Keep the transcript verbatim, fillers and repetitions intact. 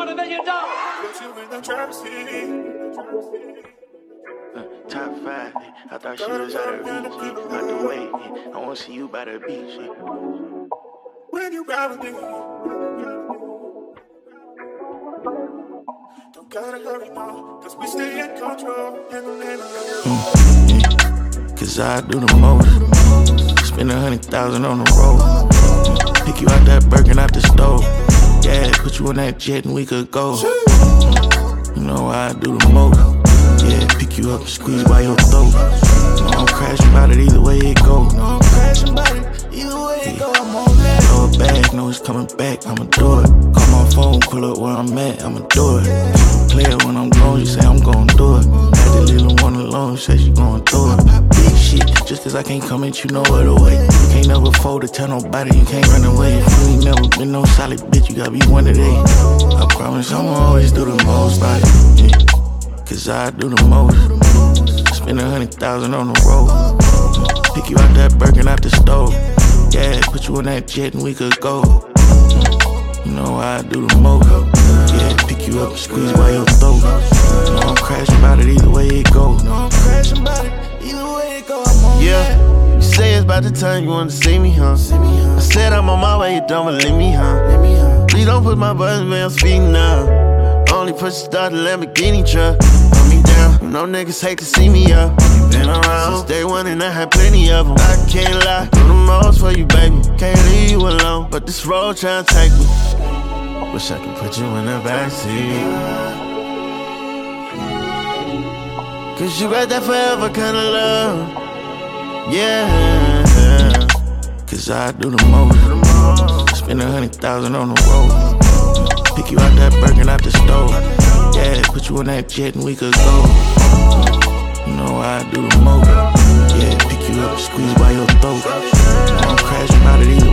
harder than you know. Put you in the trap city. Uh, top five, I thought she was out of reach, yeah. Out the way, yeah. I wanna see you by the beach, yeah. When you ride with me, don't gotta hurry now, cause we stay in control in the name of love. Mm, yeah. Cause I do the most, spend a hundred thousand on the road, mm, pick you out that Birkin out the stove, yeah, put you on that jet and we could go. Mm, you know I do the most. Yeah, pick you up and squeeze by your throat. No, I'm crashing about it either way it go. No, I'm crashing about it either way it go. I'm on that. Throw it back, know it's coming back. I'ma do it. Call my phone, pull up where I'm at. I'ma do it. Play it when I'm gone, you say I'm gon' do it. Had the little one alone, say she gon' do it. Big shit, just cause I can't come at you no other way. You can't never fold to tell nobody, you can't run away. If you ain't never been no solid bitch, you gotta be one of they. I promise I'ma always do the most by it. Yeah. Cause I do the most, spend a hundred thousand on the road, pick you out that Birkin out the stove, yeah, put you on that jet and we could go. You know I do the most, yeah, pick you up and squeeze by your throat. No, I'm crashing about it either way it go. No, I'm crashing about it either way it go. I'm on yeah, that. You say it's about the time you wanna see me, huh? I said I'm on my way, you don't believe me, huh? Please don't put my buttons, man, I'm speaking now. Only push start a Lamborghini truck. Put me down, you know niggas hate to see me up. Been around since day one and I had plenty of them. I can't lie, do the most for you, baby. Can't leave you alone, but this road tryna take me. Wish I could put you in the backseat. Cause you got that forever kind of love. Yeah. Cause I do the most, spend a hundred thousand on the road, pick you out that Birkin out the stove, yeah, put you on that jet and we could go. You know I do the most, yeah, pick you up and squeeze by your throat. No, I'm crashing out of these